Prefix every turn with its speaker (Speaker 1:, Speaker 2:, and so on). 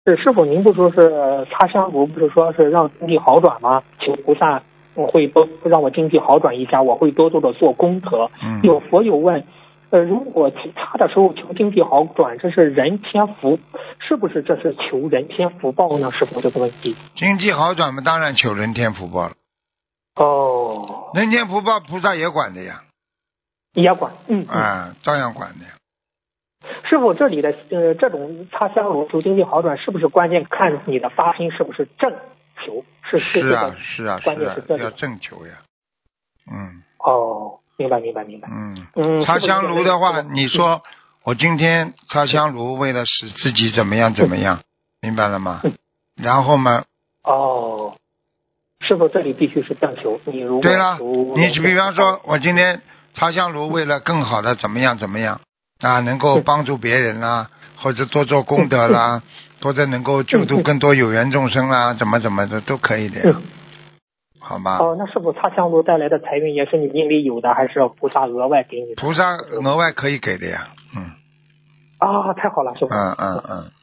Speaker 1: 师傅，您不说是擦香炉，不是说是让经济好转吗？求菩萨我会多让我经济好转一下，我会多多的做功德。有佛友问，如果擦的时候求经济好转，这是人天福，是不是这是求人天福报呢？师傅这个问题。
Speaker 2: 经济好转嘛，当然求人天福报了。
Speaker 1: 哦，
Speaker 2: 人天福报菩萨也管的呀。
Speaker 1: 也管，
Speaker 2: 照样管的呀。
Speaker 1: 师傅，这里的这种擦香炉求经济好转，是不是关键看你的发心是不是正求？是啊，关键是这里
Speaker 2: 要正求呀。
Speaker 1: 哦，明白。
Speaker 2: 擦香炉的话，你说我今天擦香炉为了使自己怎么样，明白了吗？然后嘛。
Speaker 1: 哦，师傅，这里必须是正求。你如果
Speaker 2: 对了，你比方说我今天擦香炉为了更好的怎么样能够帮助别人啦，或者多做功德啦，或者能够救度更多有缘众生啦，怎么的都可以的呀。好吧。
Speaker 1: 那师傅擦香炉带来的财运也是你因为有的，还是菩萨额外给你的？
Speaker 2: 菩萨额外可以给的呀。
Speaker 1: 太好了，师傅。